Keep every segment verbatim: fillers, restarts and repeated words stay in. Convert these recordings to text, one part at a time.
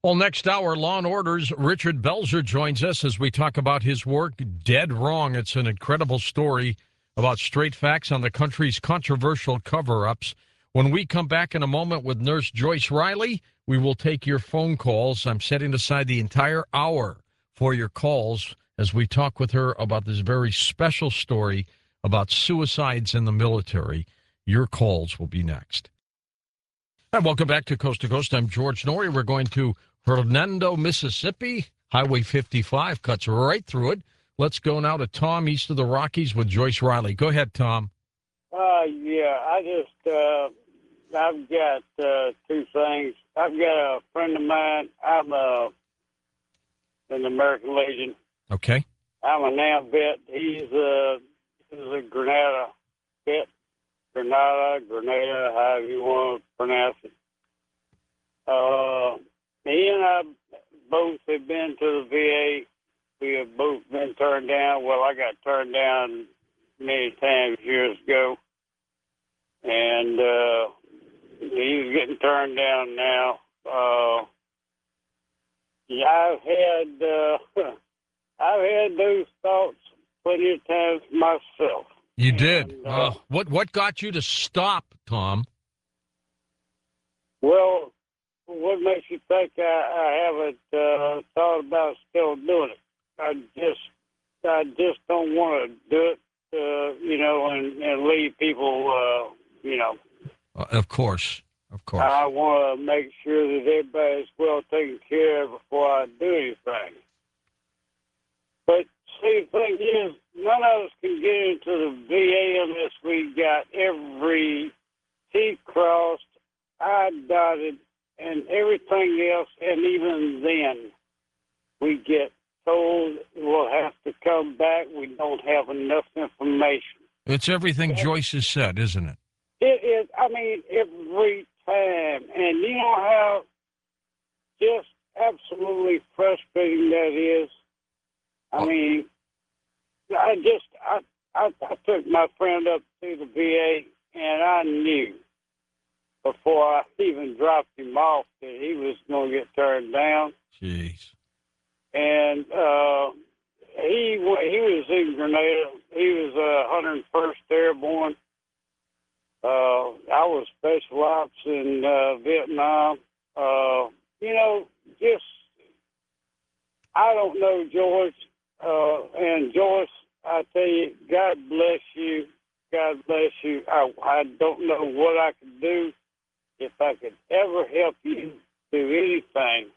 Well, next hour, Law and Order's Richard Belzer joins us as we talk about his work, Dead Wrong. It's an incredible story about straight facts on the country's controversial cover-ups. When we come back in a moment with Nurse Joyce Riley, we will take your phone calls. I'm setting aside the entire hour for your calls as we talk with her about this very special story about suicides in the military. Your calls will be next. Hi, welcome back to Coast to Coast. I'm George Noory. We're going to Hernando, Mississippi. Highway fifty-five cuts right through it. Let's go now to Tom, east of the Rockies, with Joyce Riley. Go ahead, Tom. Uh, yeah, I just, uh, I've got uh, two things. I've got a friend of mine. I'm uh, in the American Legion. Okay. I'm a NAM vet. He's a, he's a Grenada vet. Grenada, Grenada, however you want to pronounce it. Uh, he and I both have been to the V A. We have both been turned down. Well, I got turned down many times years ago. And uh, he's getting turned down now. Uh, yeah, I've had, uh, I've had those thoughts plenty of times myself. You did. And, uh, uh, what what got you to stop, Tom? Well, what makes you think I, I haven't uh, thought about still doing it? I just, I just don't want to do it, uh, you know, and, and leave people, uh, you know. Uh, of course, of course. I want to make sure that everybody's well taken care of before I do anything. But see, the thing is, none of us can get into the V A unless we got every T crossed, I dotted, and everything else. And even then, we get told we'll have to come back. We don't have enough information. It's everything Joyce has said, isn't it? It is, I mean, every time. And you know how just absolutely frustrating that is? I mean, I just, I, I, I took my friend up to the V A, and I knew before I even dropped him off that he was going to get turned down. Jeez. And uh, he he was in Grenada. He was uh, one hundred first Airborne. Uh, I was Special Ops in uh, Vietnam. Uh, you know, just, I don't know, George. Uh, and Joyce, I tell you, God bless you. God bless you. I, I don't know what I could do. If I could ever help you do anything,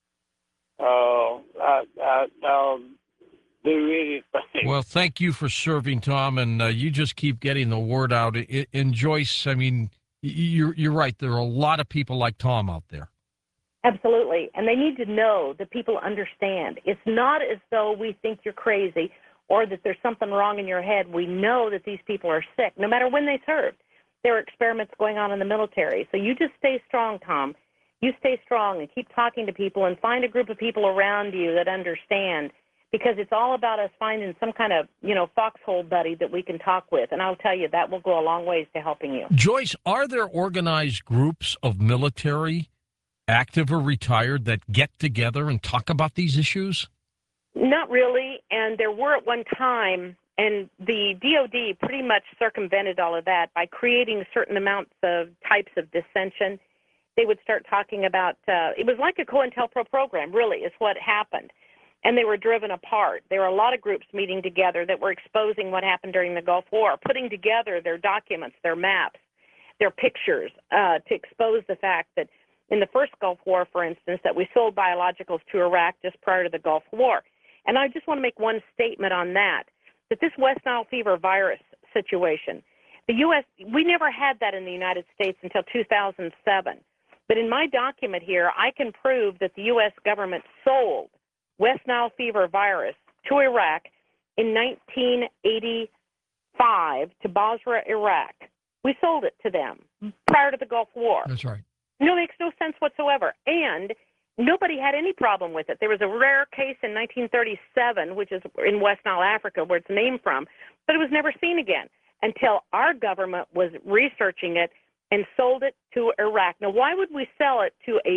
uh, I, I, I'll do anything. Well, thank you for serving, Tom, and uh, you just keep getting the word out. It, and Joyce, I mean, you're, you're right. There are a lot of people like Tom out there. Absolutely. And they need to know that people understand. It's not as though we think you're crazy or that there's something wrong in your head. We know that these people are sick, no matter when they served. There are experiments going on in the military. So you just stay strong, Tom. You stay strong and keep talking to people and find a group of people around you that understand, because it's all about us finding some kind of, you know, foxhole buddy that we can talk with. And I'll tell you, that will go a long ways to helping you. Joyce, are there organized groups of military, active or retired, that get together and talk about these issues? Not really, and there were at one time, and the D O D pretty much circumvented all of that by creating certain amounts of types of dissension. They would start talking about, uh, it was like a COINTELPRO program, really, is what happened, and they were driven apart. There were a lot of groups meeting together that were exposing what happened during the Gulf War, putting together their documents, their maps, their pictures, uh, to expose the fact that in the first Gulf War, for instance, that we sold biologicals to Iraq just prior to the Gulf War. And I just want to make one statement on that, that this West Nile fever virus situation, the U S, we never had that in the United States until two thousand seven. But in my document here, I can prove that the U S government sold West Nile fever virus to Iraq in nineteen eighty-five to Basra, Iraq. We sold it to them prior to the Gulf War. That's right. No, it makes no sense whatsoever. And nobody had any problem with it. There was a rare case in nineteen thirty-seven, which is in West Nile, Africa, where it's named from, but it was never seen again until our government was researching it and sold it to Iraq. Now, why would we sell it to a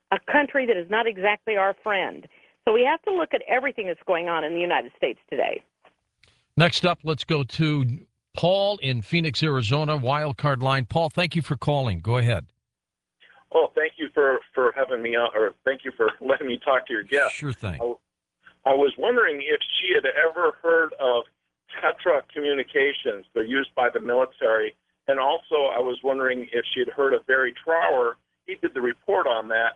a country that is not exactly our friend. So we have to look at everything that's going on in the United States today. Next up, let's go to Paul in Phoenix, Arizona, wild card line. Paul, thank you for calling. Go ahead. Oh, thank you for, for having me on, or thank you for letting me talk to your guest. Sure thing. I, I was wondering if she had ever heard of Tetra Communications. They're used by the military. And also, I was wondering if she had heard of Barry Trower. He did the report on that,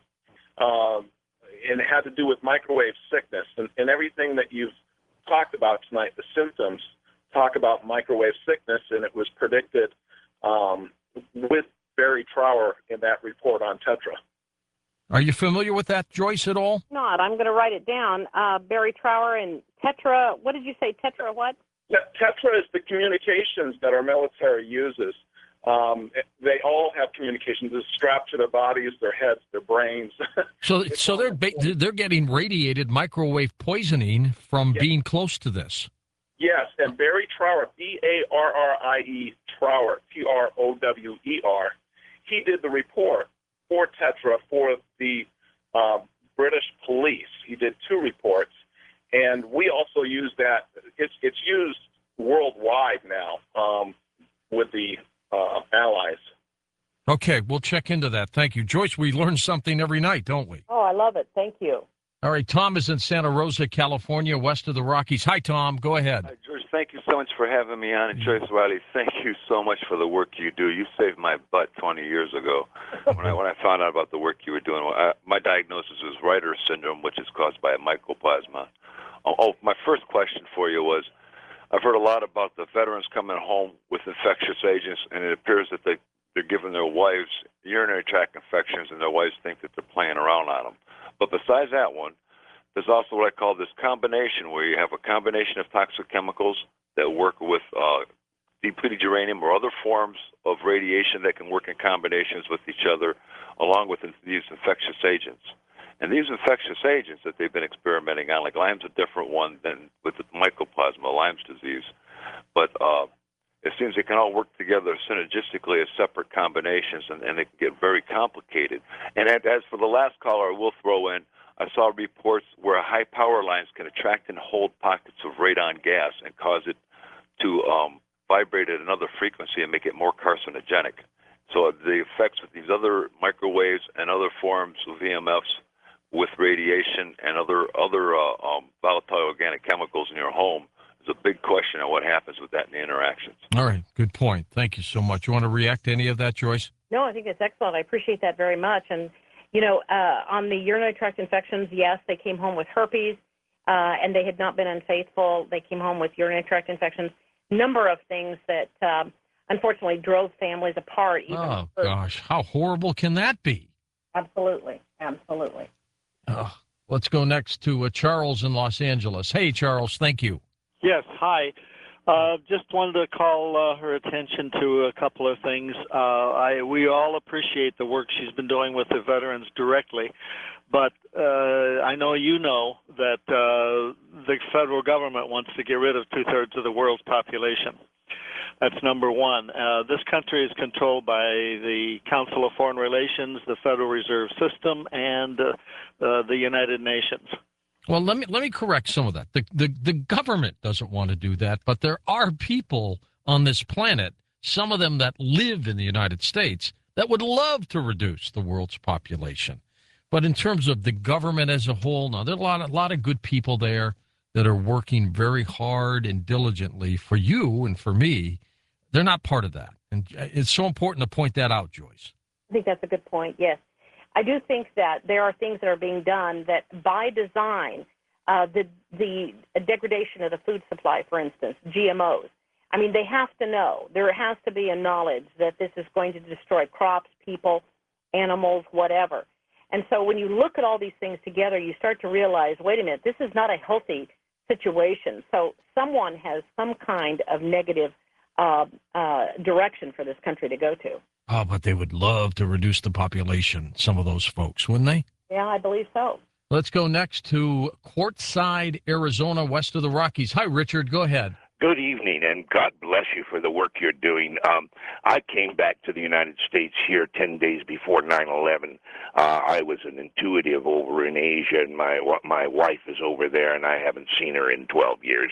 um, and it had to do with microwave sickness. And, and everything that you've talked about tonight, the symptoms, talk about microwave sickness, and it was predicted um, with Barry Trower in that report on Tetra. Are you familiar with that, Joyce, at all? Not. I'm going to write it down. Uh, Barry Trower and Tetra. What did you say? Tetra what? Tetra is the communications that our military uses. Um, they all have communications. It's strapped to their bodies, their heads, their brains. So, so they're ba- they're getting radiated microwave poisoning from yes. being close to this. Yes, and Barry Trower, B A R R I E Trower, T R O W E R, he did the report for Tetra for the uh, British police. He did two reports, and we also use that. It's it's used worldwide now um, with the uh, allies. Okay, we'll check into that. Thank you. Joyce, we learn something every night, don't we? Oh, I love it. Thank you. All right, Tom is in Santa Rosa, California, west of the Rockies. Hi, Tom. Go ahead. Hi, George. Thank you so much for having me on. And Joyce Wiley, thank you so much for the work you do. You saved my butt twenty years ago when I when I found out about the work you were doing. Well, I, my diagnosis was Reiter syndrome, which is caused by a mycoplasma. Oh, oh, my first question for you was, I've heard a lot about the veterans coming home with infectious agents, and it appears that they, they're giving their wives urinary tract infections, and their wives think that they're playing around on them. But besides that one, there's also what I call this combination, where you have a combination of toxic chemicals that work with uh, depleted uranium or other forms of radiation that can work in combinations with each other, along with these infectious agents. And these infectious agents that they've been experimenting on, like Lyme's a different one than with the mycoplasma, Lyme's disease. But uh, it seems they can all work together synergistically as separate combinations, and, and they can get very complicated. And as for the last caller, I will throw in, I saw reports where high power lines can attract and hold pockets of radon gas and cause it to um, vibrate at another frequency and make it more carcinogenic. So the effects with these other microwaves and other forms of V M Fs with radiation and other other uh, um, volatile organic chemicals in your home is a big question on what happens with that in the interactions. All right, good point. Thank you so much. You want to react to any of that, Joyce? No, I think it's excellent. I appreciate that very much. And, you know, uh, on the urinary tract infections, yes, they came home with herpes, uh, and they had not been unfaithful. They came home with urinary tract infections. Number of things that, um, unfortunately, drove families apart. Even Oh, for- gosh. How horrible can that be? Absolutely. Absolutely. Oh, let's go next to uh, Charles in Los Angeles. Hey, Charles, thank you. Yes, hi. Uh, just wanted to call uh, her attention to a couple of things. Uh, I, we all appreciate the work she's been doing with the veterans directly, but uh, I know you know that uh, the federal government wants to get rid of two-thirds of the world's population. That's number one. Uh, this country is controlled by the Council of Foreign Relations, the Federal Reserve System, and uh, uh, the United Nations. Well, let me let me correct some of that. The, the the government doesn't want to do that, but there are people on this planet, some of them that live in the United States, that would love to reduce the world's population. But in terms of the government as a whole, now there are a lot, a lot of good people there that are working very hard and diligently for you and for me. They're not part of that. And it's so important to point that out, Joyce. I think that's a good point, yes. I do think that there are things that are being done that by design, uh, the, the degradation of the food supply, for instance, G M Os, I mean, they have to know. There has to be a knowledge that this is going to destroy crops, people, animals, whatever. And so when you look at all these things together, you start to realize, wait a minute, this is not a healthy situation. So someone has some kind of negative uh, uh, direction for this country to go to. Oh, but they would love to reduce the population, some of those folks, wouldn't they? Yeah, I believe so. Let's go next to Quartzsite, Arizona, west of the Rockies. Hi, Richard. Go ahead. Good evening, and God bless you for the work you're doing. Um, I came back to the United States here ten days before nine eleven. Uh, I was an intuitive over in Asia, and my my wife is over there, and I haven't seen her in twelve years.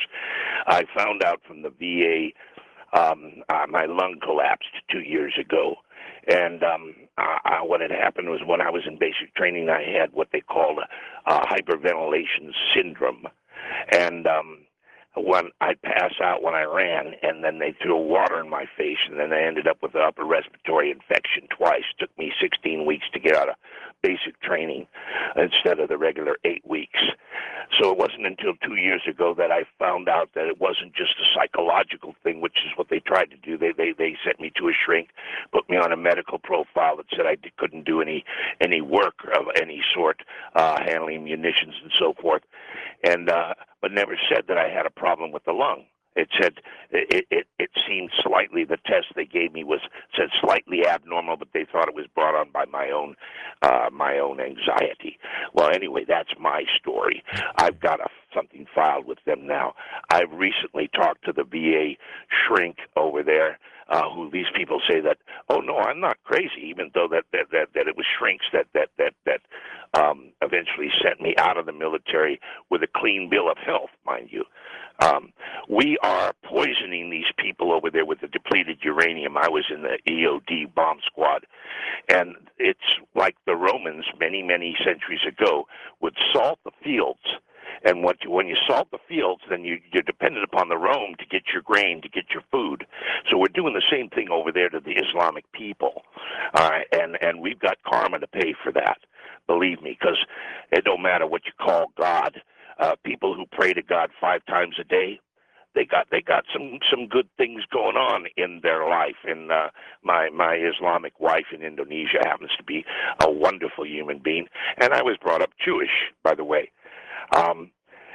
I found out from the V A um, uh, my lung collapsed two years ago. And um, uh, what had happened was when I was in basic training, I had what they called a, a hyperventilation syndrome. And um, when I'd pass out when I ran, and then they threw water in my face, and then I ended up with an upper respiratory infection twice. It took me sixteen weeks to get out of basic training instead of the regular eight weeks. So it wasn't until two years ago that I found out that it wasn't just a psychological thing, which is what they tried to do. They they they sent me to a shrink, put me on a medical profile that said I d- couldn't do any any work of any sort, uh, handling munitions and so forth, and uh, but never said that I had a problem with the lung. It said it, it it seemed slightly, the test they gave me was said slightly abnormal, but they thought it was brought on by my own uh, my own anxiety. Well, anyway, that's my story. I've got a, something filed with them now. I've recently talked to the V A shrink over there, uh, who these people say that, oh no, I'm not crazy, even though that that that, that it was shrinks that that that that um, eventually sent me out of the military with a clean bill of health, mind you. Um, we are poisoning these people over there with the depleted uranium. I was in the E O D bomb squad, and it's like the Romans many, many centuries ago would salt the fields. And what you, when you salt the fields, then you, you're dependent upon the Rome to get your grain, to get your food. So we're doing the same thing over there to the Islamic people. All right, and, and we've got karma to pay for that, believe me, because it don't matter what you call God. Uh, people who pray to God five times a day, they got they got some, some good things going on in their life. And uh, my my Islamic wife in Indonesia happens to be a wonderful human being, and I was brought up Jewish, by the way. Um,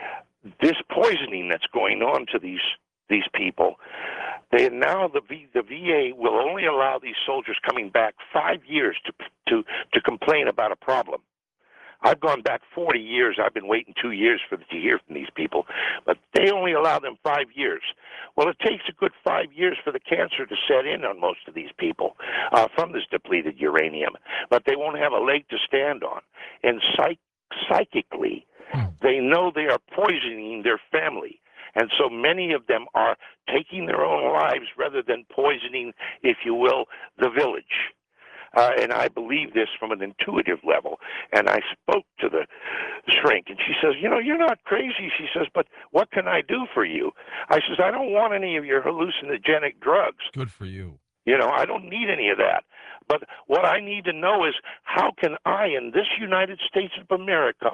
this poisoning that's going on to these these people, they now the v, the V A will only allow these soldiers coming back five years to to to complain about a problem. I've gone back forty years. I've been waiting two years for to hear from these people, but they only allow them five years. Well, it takes a good five years for the cancer to set in on most of these people uh, from this depleted uranium, but they won't have a leg to stand on. And psych- psychically, they know they are poisoning their family. And so many of them are taking their own lives rather than poisoning, if you will, the village. Uh, and I believe this from an intuitive level. And I spoke to the shrink, and she says, you know, you're not crazy. She says, but what can I do for you? I says, I don't want any of your hallucinogenic drugs. Good for you. You know, I don't need any of that. But what I need to know is how can I, in this United States of America,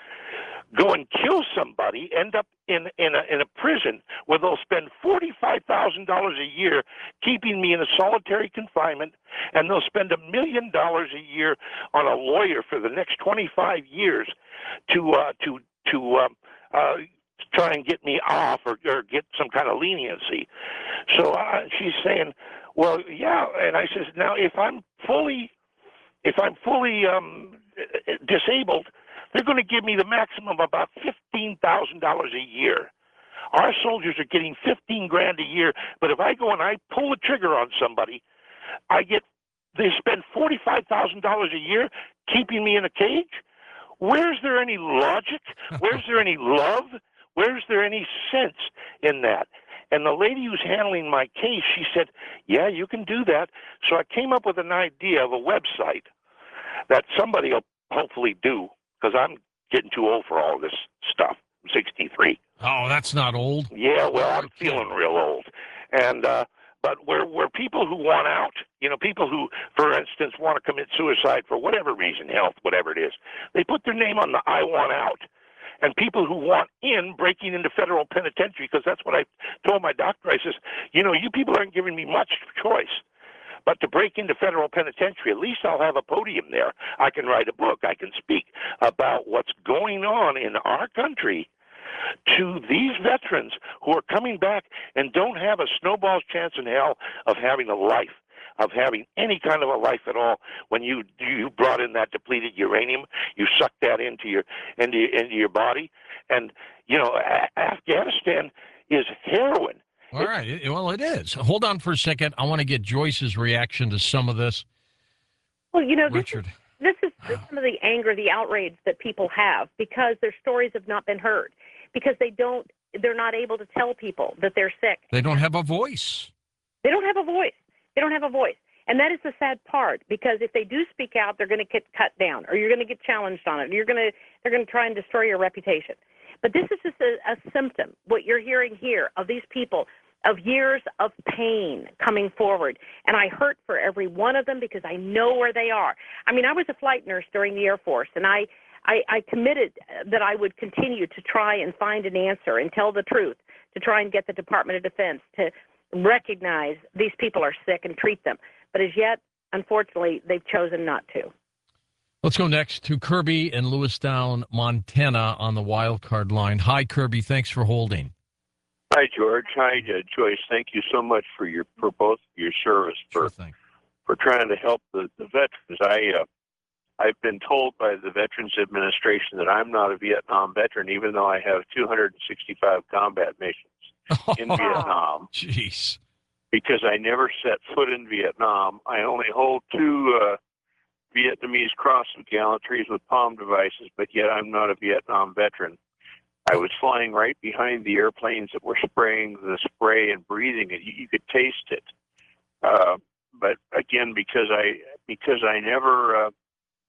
go and kill somebody, end up in in a, in a prison where they'll spend forty-five thousand dollars a year keeping me in a solitary confinement, and they'll spend a million dollars a year on a lawyer for the next twenty-five years to uh, to to um, uh, try and get me off or, or get some kind of leniency. So uh, she's saying, well, yeah, and I says, now if I'm fully if I'm fully um, disabled, they're going to give me the maximum of about fifteen thousand dollars a year. Our soldiers are getting fifteen grand a year, but if I go and I pull the trigger on somebody, I get, they spend forty-five thousand dollars a year keeping me in a cage? Where's there any logic? Where's there any love? Where's there any sense in that? And the lady who's handling my case, she said, yeah, you can do that. So I came up with an idea of a website that somebody will hopefully do, because I'm getting too old for all this stuff. I'm sixty-three. Oh, that's not old. Yeah, well, I'm feeling real old. And uh, but where where people who want out, you know, people who, for instance, want to commit suicide for whatever reason, health, whatever it is, they put their name on the I want out. And people who want in, breaking into federal penitentiary, because that's what I told my doctor. I says, you know, you people aren't giving me much choice. But to break into federal penitentiary, at least I'll have a podium there. I can write a book. I can speak about what's going on in our country to these veterans who are coming back and don't have a snowball's chance in hell of having a life, of having any kind of a life at all. When you you brought in that depleted uranium, you sucked that into your into, into your body. And, you know, Afghanistan is heroin. All right. It- well, it is. Hold on for a second. I want to get Joyce's reaction to some of this. Well, you know, this is, Richard. this is some of the anger, the outrage that people have because their stories have not been heard, because they don't, they're not able to tell people that they're sick. They don't have a voice. They don't have a voice. They don't have a voice. And that is the sad part, because if they do speak out, they're going to get cut down, or you're going to get challenged on it. You're going to, they're going to try and destroy your reputation. But this is just a, a symptom, what you're hearing here, of these people, of years of pain coming forward. And I hurt for every one of them because I know where they are. I mean, I was a flight nurse during the Air Force, and I, I, I committed that I would continue to try and find an answer and tell the truth, to try and get the Department of Defense to recognize these people are sick and treat them. But as yet, unfortunately, they've chosen not to. Let's go next to Kirby in Lewistown, Montana on the wild card line. Hi, Kirby. Thanks for holding. Hi, George. Hi, uh, Joyce. Thank you so much for your for both your service for Sure thing. for trying to help the, the veterans. I uh, I've been told by the Veterans Administration that I'm not a Vietnam veteran, even though I have two hundred sixty-five combat missions in Vietnam, Jeez. because I never set foot in Vietnam. I only hold two uh, Vietnamese Cross of Gallantries with palm devices, but yet I'm not a Vietnam veteran. I was flying right behind the airplanes that were spraying the spray and breathing it. You, you could taste it. Uh, but again, because I because I never uh,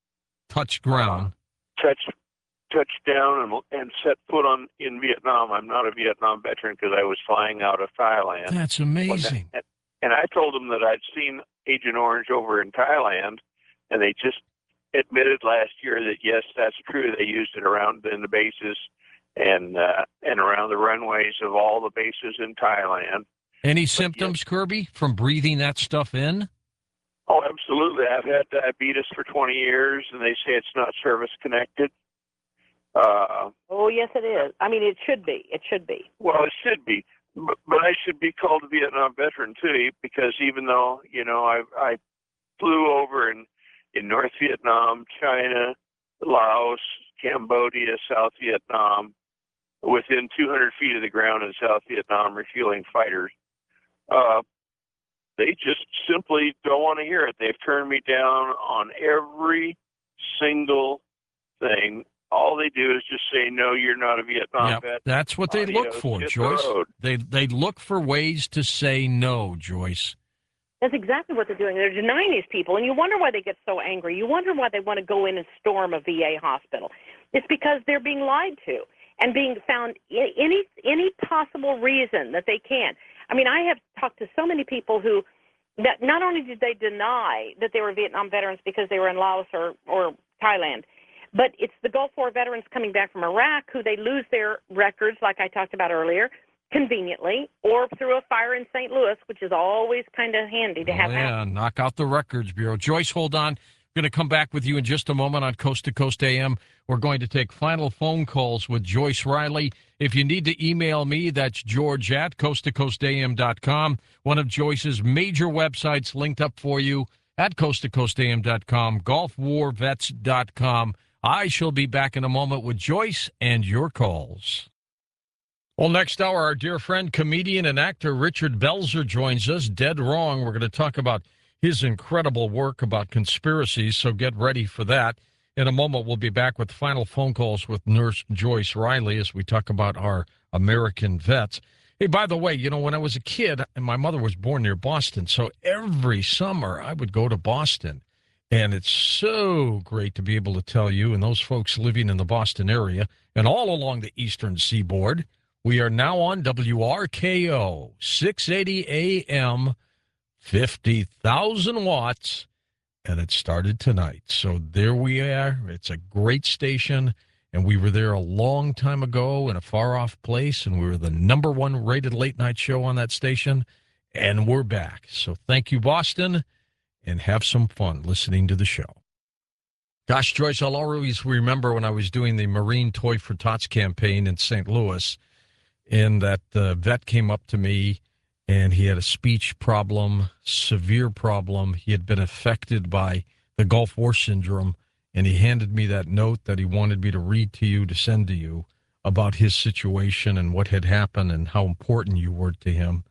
Touch ground. touched touched down and, and set foot on in Vietnam, I'm not a Vietnam veteran because I was flying out of Thailand. That's amazing. And, and I told them that I'd seen Agent Orange over in Thailand, and they just admitted last year that yes, that's true. They used it around in the bases and uh, and around the runways of all the bases in Thailand. Any symptoms, Kirby, from breathing that stuff in? Oh, absolutely. I've had diabetes for twenty years, and they say it's not service connected. Uh, Oh, yes, it is. I mean, it should be. It should be. well, it should be, but, but I should be called a Vietnam veteran too, because even though you know I I flew over in in North Vietnam, China, Laos, Cambodia, South Vietnam, within two hundred feet of the ground in South Vietnam, refueling fighters. Uh, they just simply don't want to hear it. They've turned me down on every single thing. All they do is just say, no, you're not a Vietnam Yep, vet. that's what they look Adios, for, hit the Joyce. road. They they look for ways to say no, Joyce. That's exactly what they're doing. They're denying these people, and you wonder why they get so angry. You wonder why they want to go in and storm a V A hospital. It's because they're being lied to and being found i- any any possible reason that they can. I mean, I have talked to so many people who that not only did they deny that they were Vietnam veterans because they were in Laos or, or Thailand, but it's the Gulf War veterans coming back from Iraq who they lose their records, like I talked about earlier, conveniently, or through a fire in Saint Louis, which is always kind of handy to Oh, have. yeah, knock out the Records Bureau. Joyce, hold on. We're going to come back with you in just a moment on Coast to Coast A M. We're going to take final phone calls with Joyce Riley. If you need to email me, that's George at coast to coast a m dot com. One of Joyce's major websites linked up for you at coast to coast a m dot com, golf war vets dot com. I shall be back in a moment with Joyce and your calls. Well, next hour, our dear friend, comedian and actor Richard Belzer joins us. Dead Wrong. We're going to talk about his incredible work about conspiracies, so get ready for that. In a moment, we'll be back with final phone calls with Nurse Joyce Riley as we talk about our American vets. Hey, by the way, you know, when I was a kid, and my mother was born near Boston, so every summer I would go to Boston. And it's so great to be able to tell you and those folks living in the Boston area and all along the eastern seaboard, we are now on W R K O, six eighty A M, fifty thousand watts, and it started tonight. So there we are. It's a great station, and we were there a long time ago in a far-off place, and we were the number one rated late-night show on that station, and we're back. So thank you, Boston, and have some fun listening to the show. Gosh, Joyce, I'll always remember when I was doing the Marine Toy for Tots campaign in Saint Louis, and that uh, vet came up to me, and he had a speech problem, severe problem. He had been affected by the Gulf War syndrome, and he handed me that note that he wanted me to read to you, to send to you, about his situation and what had happened and how important you were to him.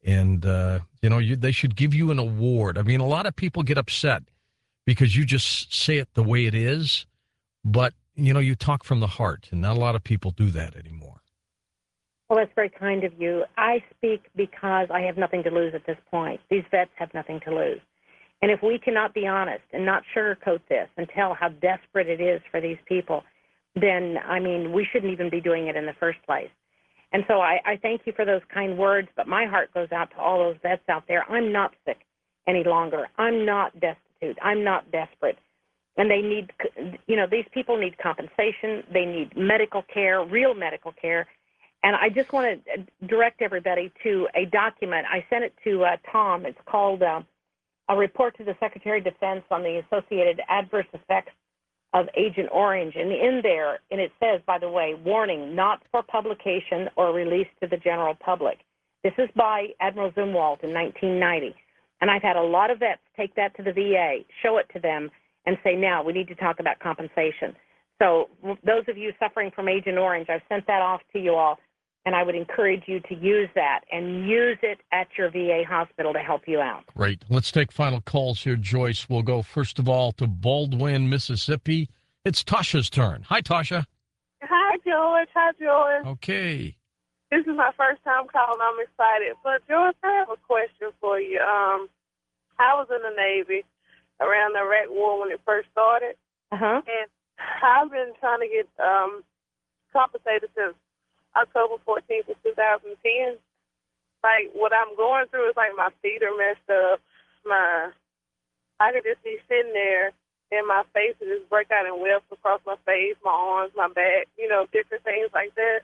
And, uh, you know, you, they should give you an award. I mean, a lot of people get upset because you just say it the way it is, but, you know, you talk from the heart, and not a lot of people do that anymore. Well, that's very kind of you. I speak because I have nothing to lose at this point. These vets have nothing to lose. And if we cannot be honest and not sugarcoat this and tell how desperate it is for these people, then, I mean, we shouldn't even be doing it in the first place. And so I, I thank you for those kind words, but my heart goes out to all those vets out there. I'm not sick any longer. I'm not destitute. I'm not desperate. And they need, you know, these people need compensation. They need medical care, real medical care. And I just want to direct everybody to a document. I sent it to uh, Tom. It's called uh, A Report to the Secretary of Defense on the Associated Adverse Effects of Agent Orange. And in there, and it says, by the way, warning, not for publication or release to the general public. This is by Admiral Zumwalt in nineteen ninety. And I've had a lot of vets take that to the V A, show it to them, and say, now we need to talk about compensation. So those of you suffering from Agent Orange, I've sent that off to you all, and I would encourage you to use that and use it at your V A hospital to help you out. Great. Let's take final calls here, Joyce. We'll go first of all to Baldwin, Mississippi. It's Tasha's turn. Hi, Tasha. Hi, George. Hi, George. Okay. This is my first time calling. I'm excited. But, George, I have a question for you. Um, I was in the Navy around the Iraq War when it first started. Uh-huh. And I've been trying to get um, compensated since October fourteenth of two thousand ten. Like, what I'm going through is, like, my feet are messed up. My, I could just be sitting there, and my face would just break out in welts across my face, my arms, my back, you know, different things like that.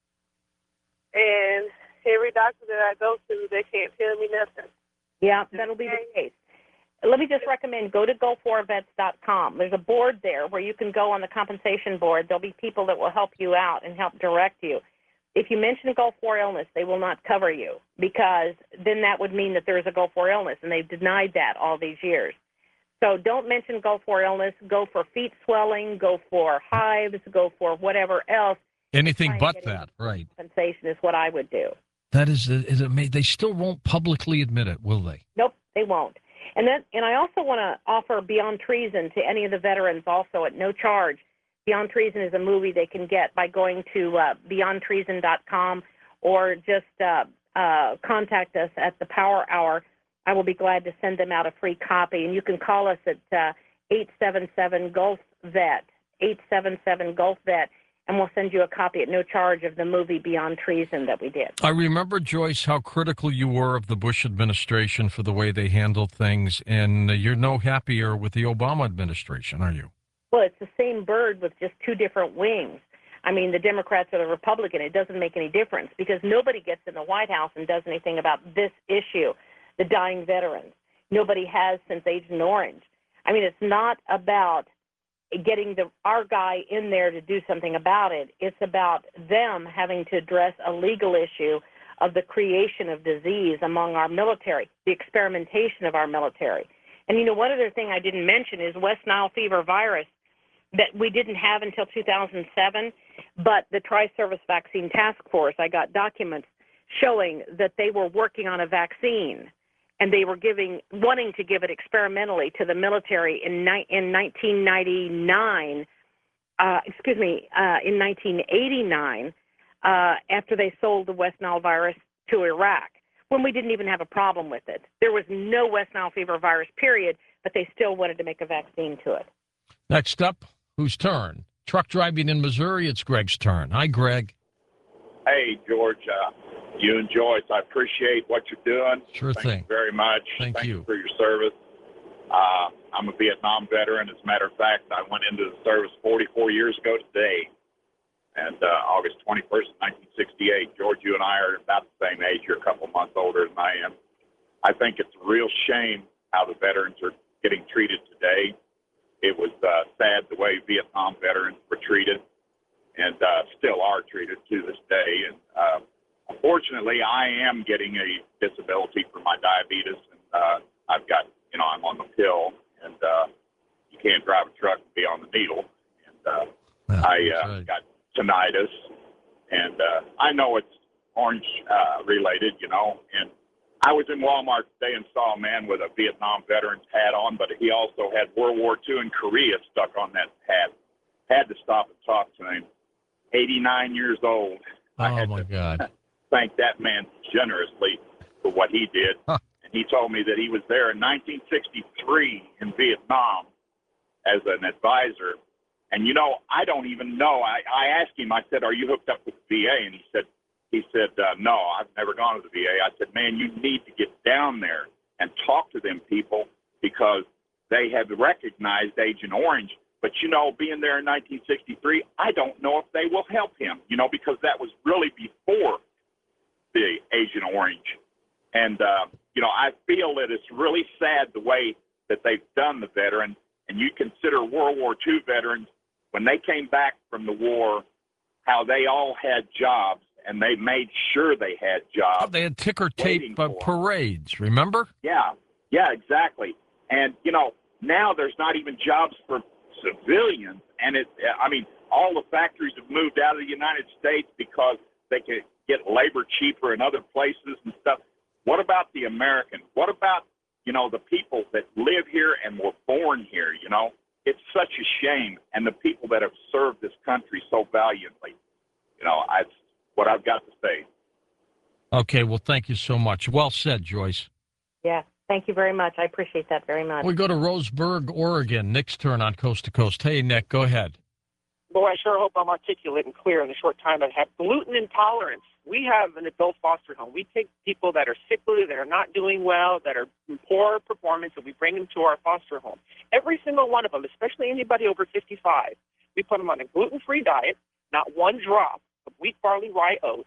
And every doctor that I go to, they can't tell me nothing. Yeah, that'll be the case. Let me just recommend, go to gulf war vets dot com. There's a board there where you can go on the compensation board. There'll be people that will help you out and help direct you. If you mention Gulf War illness, they will not cover you, because then that would mean that there is a Gulf War illness, and they've denied that all these years. So don't mention Gulf War illness. Go for feet swelling, go for hives, go for whatever else. Anything but that, right. Compensation is what I would do. That is, is it, they still won't publicly admit it, will they? Nope, they won't. And then, and I also want to offer Beyond Treason to any of the veterans also at no charge. Beyond Treason is a movie they can get by going to uh, beyond treason dot com, or just uh, uh, contact us at the Power Hour. I will be glad to send them out a free copy. And you can call us at uh, eight seven seven Gulf Vet, eight seven seven Gulf Vet, and we'll send you a copy at no charge of the movie Beyond Treason that we did. I remember, Joyce, how critical you were of the Bush administration for the way they handled things, and you're no happier with the Obama administration, are you? Well, it's the same bird with just two different wings. I mean, the Democrats or the Republican, it doesn't make any difference, because nobody gets in the White House and does anything about this issue, the dying veterans. Nobody has since Agent Orange. I mean, it's not about getting the our guy in there to do something about it. It's about them having to address a legal issue of the creation of disease among our military, the experimentation of our military. And, you know, one other thing I didn't mention is West Nile fever virus that we didn't have until two thousand seven, but the Tri-Service Vaccine Task Force, I got documents showing that they were working on a vaccine, and they were giving, wanting to give it experimentally to the military in, ni- in nineteen ninety-nine, uh, excuse me, uh, in nineteen eighty-nine, uh, after they sold the West Nile virus to Iraq, when we didn't even have a problem with it. There was no West Nile fever virus, period, but they still wanted to make a vaccine to it. Next up, whose turn? Truck driving in Missouri, it's Greg's turn. Hi, Greg. Hey, George. Uh, you and Joyce, I appreciate what you're doing. Sure Thank thing. you very much. Thank Thank you. you for your service. Uh, I'm a Vietnam veteran. As a matter of fact, I went into the service forty-four years ago today, and uh, August twenty-first, nineteen sixty-eight. George, you and I are about the same age. You're a couple months older than I am. I think it's a real shame how the veterans are getting treated today. It was uh, sad the way Vietnam veterans were treated, and uh, still are treated to this day. And uh, unfortunately, I am getting a disability for my diabetes, and uh, I've got, you know, I'm on the pill, and uh, you can't drive a truck and be on the needle. And uh, Yeah, I that's uh, right. got tinnitus, and uh, I know it's orange uh, related, you know, and I was in Walmart today and saw a man with a Vietnam veteran's hat on, but he also had World War Two and Korea stuck on that hat. Had to stop and talk to him. eighty-nine years old. Oh, I had my to God. thank that man generously for what he did. Huh. And he told me that he was there in nineteen sixty-three in Vietnam as an advisor. And, you know, I don't even know. I, I asked him, I said, are you hooked up with the V A? And he said, he said, uh, no, I've never gone to the V A. I said, man, you need to get down there and talk to them people because they have recognized Agent Orange. But, you know, being there in nineteen sixty-three, I don't know if they will help him, you know, because that was really before the Agent Orange. And, uh, you know, I feel that it's really sad the way that they've done the veteran. And you consider World War Two veterans, when they came back from the war, how they all had jobs, and they made sure they had jobs. Oh, they had ticker tape uh, for 'em. parades, remember? Yeah, yeah, exactly. And, you know, now there's not even jobs for civilians. And, it, I mean, all the factories have moved out of the United States because they can get labor cheaper in other places and stuff. What about the Americans? What about, you know, the people that live here and were born here, you know? It's such a shame. And the people that have served this country so valiantly, you know, that's what I've got to say. Okay, well, thank you so much. Well said, Joyce. Yeah, thank you very much. I appreciate that very much. We go to Roseburg, Oregon. Nick's turn on Coast to Coast. Hey, Nick, go ahead. Boy, I sure hope I'm articulate and clear in the short time I have. Gluten intolerance. We have an adult foster home. We take people that are sickly, that are not doing well, that are in poor performance, and we bring them to our foster home. Every single one of them, especially anybody over fifty-five, we put them on a gluten-free diet, not one drop of wheat, barley, rye, oats,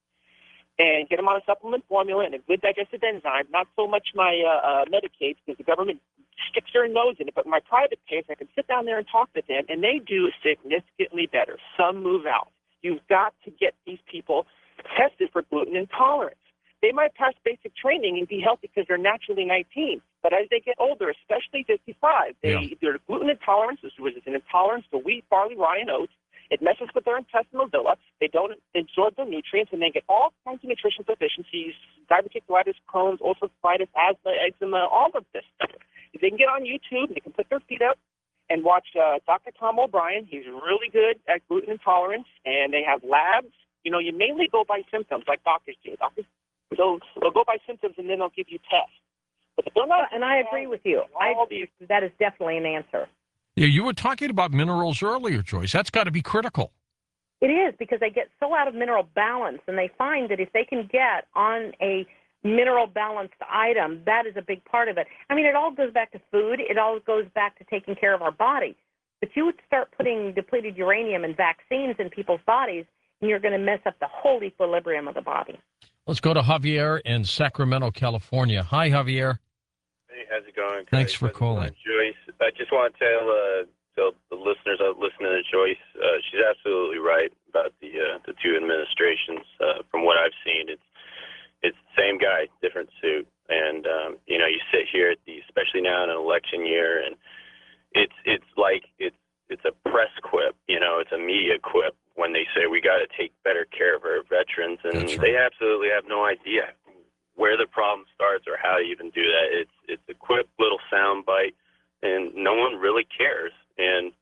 and get them on a supplement formula and a good digestive enzyme, not so much my uh, uh, Medicaid, because the government sticks their nose in it, but my private pays, I can sit down there and talk to them, and they do significantly better. Some move out. You've got to get these people tested for gluten intolerance. They might pass basic training and be healthy because they're naturally nineteen, but as they get older, especially fifty-five, they, Yeah. their gluten intolerance is an intolerance to wheat, barley, rye, and oats. It messes with their intestinal villi. They don't absorb the nutrients, and they get all kinds of nutrition deficiencies, diverticulitis, Crohn's, ulcerative colitis, asthma, eczema, all of this stuff. If they can get on YouTube, they can put their feet up and watch uh, Doctor Tom O'Brien. He's really good at gluten intolerance, and they have labs. You know, you mainly go by symptoms, like doctors do. Doctors, they'll, they'll go by symptoms, and then they'll give you tests. But if they're not, and I agree with you. I, that is definitely an answer. Yeah, you were talking about minerals earlier, Joyce. That's got to be critical. It is, because they get so out of mineral balance, and they find that if they can get on a mineral balanced item, that is a big part of it. I mean, it all goes back to food. It all goes back to taking care of our body. But you would start putting depleted uranium and vaccines in people's bodies, and you're going to mess up the whole equilibrium of the body. Let's go to Javier in Sacramento, California. Hi, Javier. Hey, how's it going? Thanks for calling. Joyce, I just want to tell, uh, tell the listeners out listening to Joyce, uh, she's absolutely right about the uh, the two administrations. Uh, from what I've seen, it's it's the same guy, different suit. And, um, you know, you sit here, at the, especially now in an election year, and it's it's like it's it's a press quip, you know, it's a media quip when they say we got to take better care of our veterans. And That's right. They absolutely have no idea where the problem starts or how to even do that. It's it's a quick little sound bite, and no one really cares. And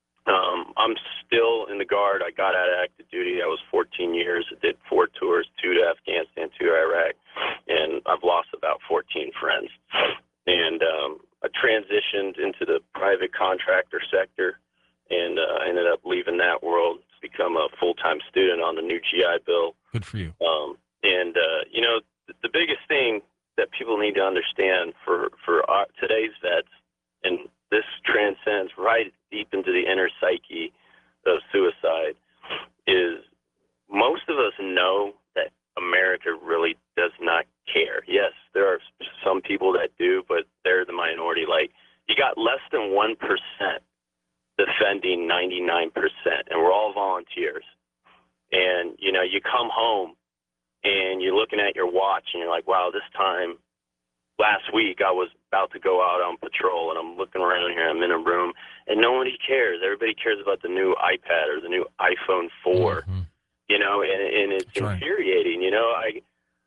um, I'm still in the Guard. I got out of active duty. I was fourteen years. I did four tours, two to Afghanistan, two to Iraq, and I've lost about fourteen friends. And um, I transitioned into the private contractor sector, and uh, I ended up leaving that world to become a full-time student on the new G I Bill. Good for you. Um, and, uh, you know, th- the biggest thing that people need to understand for, for our, today's vets, and this transcends right deep into the inner psyche of suicide, is most of us know that America really does not care. Yes, there are some people that do, but they're the minority. Like, you got less than one percent defending ninety-nine percent, and we're all volunteers. And, you know, you come home and you're looking at your watch and you're like, wow, this time last week I was about to go out on patrol, and I'm looking around here, I'm in a room, and nobody cares. Everybody cares about the new iPad or the new iPhone four, Mm-hmm. you know, and, and it's That's right. infuriating. You know, I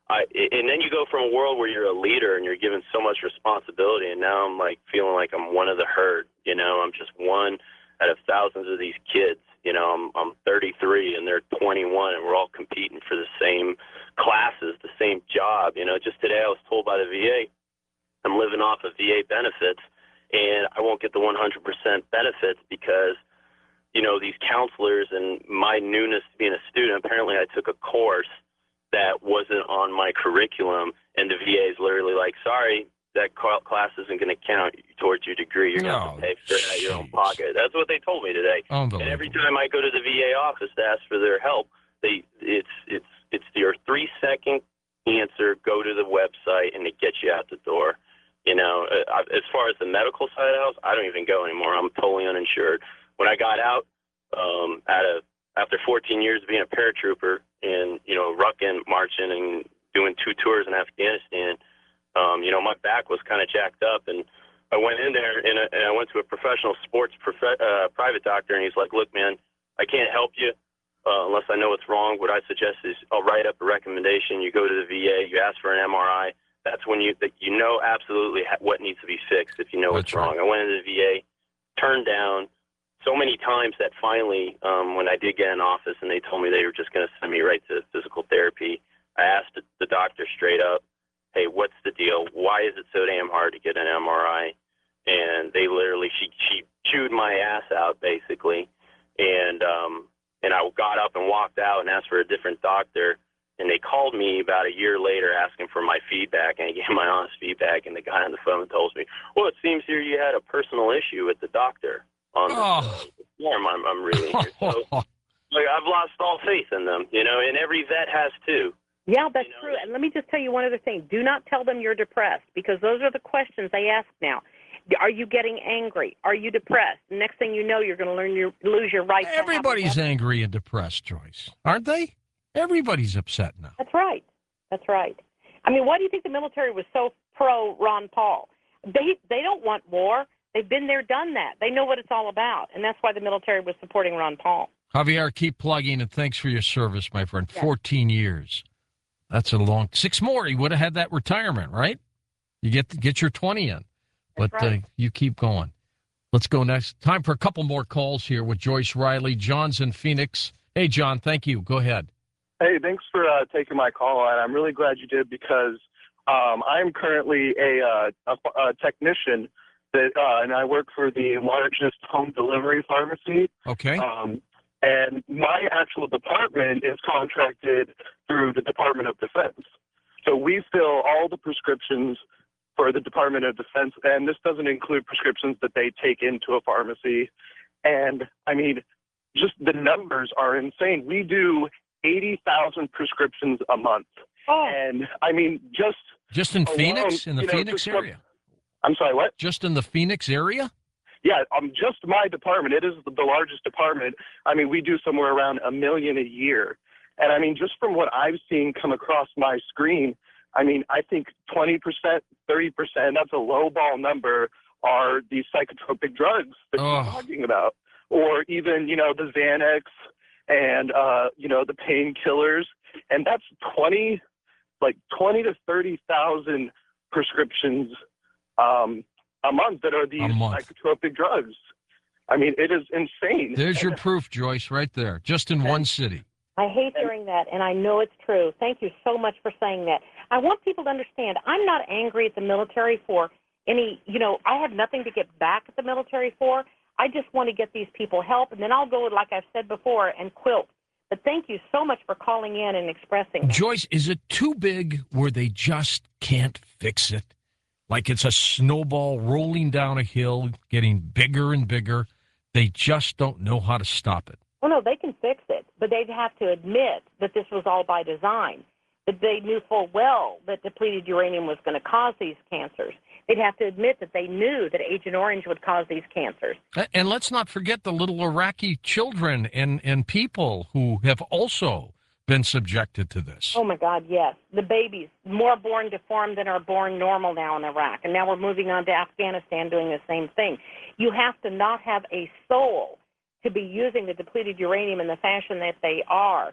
I, and then you go from a world where you're a leader and you're given so much responsibility, and now I'm like feeling like I'm one of the herd. You know, I'm just one out of thousands of these kids. You know, I'm I'm thirty-three and they're twenty-one, and we're all competing for the same classes, the same job. You know, just today I was told by the V A I'm living off of V A benefits, and I won't get the one hundred percent benefits because, you know, these counselors and my newness to being a student, apparently I took a course that wasn't on my curriculum, and the V A is literally like, sorry, that class isn't going to count towards your degree. You're going to have to pay for it out of your own pocket. That's what they told me today. And every time I go to the V A office to ask for their help, they it's it's it's your three second answer, go to the website, and it gets you out the door. You know, uh, as far as the medical side of the house, I don't even go anymore. I'm totally uninsured. When I got out, um, out of after fourteen years of being a paratrooper and, you know, rucking, marching, and doing two tours in Afghanistan, um, you know, my back was kind of jacked up. And I went in there, and, and I went to a professional sports prof- uh, private doctor, and he's like, look, man, I can't help you uh, unless I know what's wrong. What I suggest is I'll write up a recommendation. You go to the V A, you ask for an M R I. That's when you that you know absolutely what needs to be fixed if you know That's what's wrong. right. I went into the V A, turned down so many times that finally, um, when I did get in office and they told me they were just going to send me right to physical therapy, I asked the doctor straight up, hey, what's the deal? Why is it so damn hard to get an M R I? And they literally, she, she chewed my ass out, basically. And, um, and I got up and walked out and asked for a different doctor. And they called me about a year later asking for my feedback, and I gave my honest feedback, and the guy on the phone tells me, well, it seems here you had a personal issue with the doctor on the Oh. form I'm, I'm reading here. So, like, I've lost all faith in them, you know, and every vet has too. Yeah, that's You know, true. And let me just tell you one other thing. Do not tell them you're depressed, because those are the questions they ask now. Are you getting angry? Are you depressed? Next thing you know, you're going to learn your, lose your right to have a Everybody's vet. angry and depressed, Joyce, aren't they? Everybody's upset now. That's right. That's right. I mean, why do you think the military was so pro Ron Paul? They they don't want war. They've been there, done that. They know what it's all about, and that's why the military was supporting Ron Paul. Javier, keep plugging, and thanks for your service, my friend. Yes. fourteen years. That's a long, six more. You would have had that retirement, right? You get get your twenty in, but That's right. uh, you keep going. Let's go next. Time for a couple more calls here with Joyce Riley. John's in Phoenix. Hey, John, thank you. Go ahead. Hey, thanks for uh, taking my call, and I'm really glad you did because um, I'm currently a, uh, a, a technician that, uh, and I work for the largest home delivery pharmacy. Okay. Um, and my actual department is contracted through the Department of Defense. So we fill all the prescriptions for the Department of Defense, and this doesn't include prescriptions that they take into a pharmacy. And, I mean, just the numbers are insane. We do eighty thousand prescriptions a month. Oh. And, I mean, just Just in alone, Phoenix, in the you know, Phoenix just from- area? I'm sorry, what? Just in the Phoenix area? Yeah, um, just my department. It is the largest department. I mean, we do somewhere around a million a year. And, I mean, just from what I've seen come across my screen, I mean, I think twenty percent, thirty percent, that's a lowball number, are these psychotropic drugs that Oh. you're talking about. Or even, you know, the Xanax and, uh, you know, the painkillers. And that's twenty, like twenty to thirty thousand prescriptions um, a month that are these month. psychotropic drugs. I mean, it is insane. There's your And- proof, Joyce, right there. Just in one city. I hate hearing that, and I know it's true. Thank you so much for saying that. I want people to understand I'm not angry at the military for any, you know, I have nothing to get back at the military for. I just want to get these people help, and then I'll go, like I've said before, and quilt. But thank you so much for calling in and expressing that. Joyce, is it too big where they just can't fix it? Like it's a snowball rolling down a hill, getting bigger and bigger. They just don't know how to stop it. Well, no, they can fix it, but they'd have to admit that this was all by design, that they knew full well that depleted uranium was going to cause these cancers. They'd have to admit that they knew that Agent Orange would cause these cancers. And let's not forget the little Iraqi children and, and people who have also been subjected to this. Oh, my God, yes. The babies, more born deformed than are born normal now in Iraq. And now we're moving on to Afghanistan doing the same thing. You have to not have a soul to be using the depleted uranium in the fashion that they are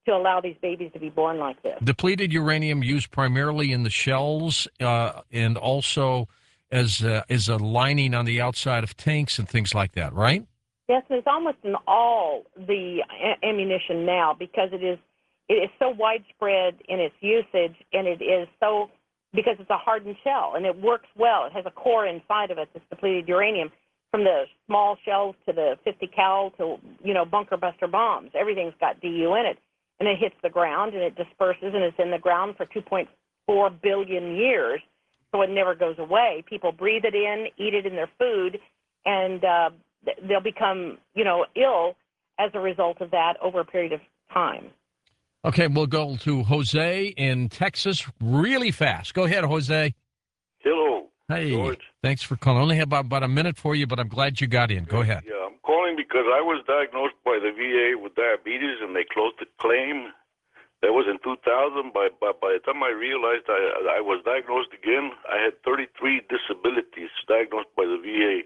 to allow these babies to be born like this. Depleted uranium used primarily in the shells uh, and also as a, as a lining on the outside of tanks and things like that, right? Yes, and it's almost in all the a- ammunition now because it is it is so widespread in its usage, and it is so because it's a hardened shell and it works well. It has a core inside of it that's depleted uranium, from the small shells to the fifty cal to you know bunker buster bombs. Everything's got D U in it, and it hits the ground and it disperses and it's in the ground for two point four billion years. So it never goes away. People breathe it in, eat it in their food, and uh, they'll become, you know, ill as a result of that over a period of time. Okay, we'll go to Jose in Texas really fast. Go ahead, Jose. Hello, Hey, George. thanks for calling. I only have about, about a minute for you, but I'm glad you got in. Go ahead. Yeah, I'm calling because I was diagnosed by the V A with diabetes, and they closed the claim. That was in two thousand. By, by, by the time I realized I, I was diagnosed again, I had thirty-three disabilities diagnosed by the V A.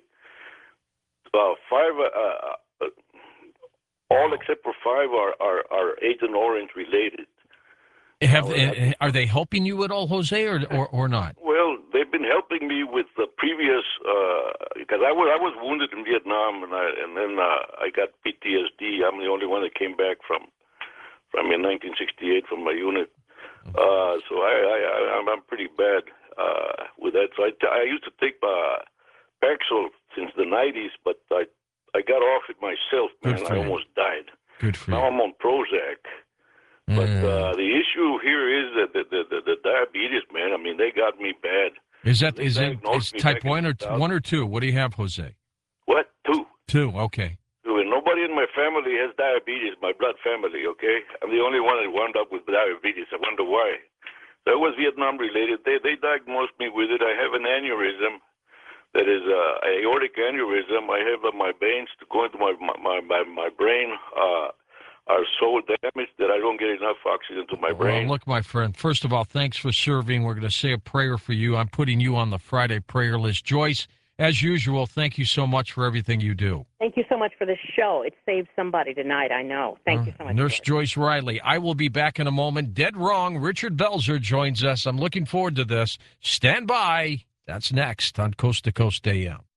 Uh, five, uh, uh, all except for five are, are, are Agent Orange related. Have Now, uh, are they helping you at all, Jose, or or, or not? Well, they've been helping me with the previous uh, because I was I was wounded in Vietnam, and I and then uh, I got P T S D. I'm the only one that came back from from in nineteen sixty-eight from my unit. Uh, so I, I I'm, I'm pretty bad uh, with that. So I, I used to take uh, Paxil since the nineties, but I I got off it myself, man. Good for I you. almost died. Good for Now you. I'm on Prozac. But uh, the issue here is that the, the, the, the diabetes, man. I mean, they got me bad. Is that They is it diagnosed is me type back in one or two thousand. one or two? What do you have, Jose? What? Two. Two. Okay. Two. And nobody in my family has diabetes. My blood family. Okay. I'm the only one that wound up with diabetes. I wonder why. That was Vietnam related. They they diagnosed me with it. I have an aneurysm. That is uh, aortic aneurysm. I have uh, my veins to go into my my my, my brain. Uh, are so damaged that I don't get enough oxygen to my brain. Well, look, my friend, first of all, thanks for serving. We're going to say a prayer for you. I'm putting you on the Friday prayer list. Joyce, as usual, thank you so much for everything you do. Thank you so much for this show. It saved somebody tonight, I know. Thank you so much. Nurse George. Joyce Riley. I will be back in a moment. Dead wrong. Richard Belzer joins us. I'm looking forward to this. Stand by. That's next on Coast to Coast A M.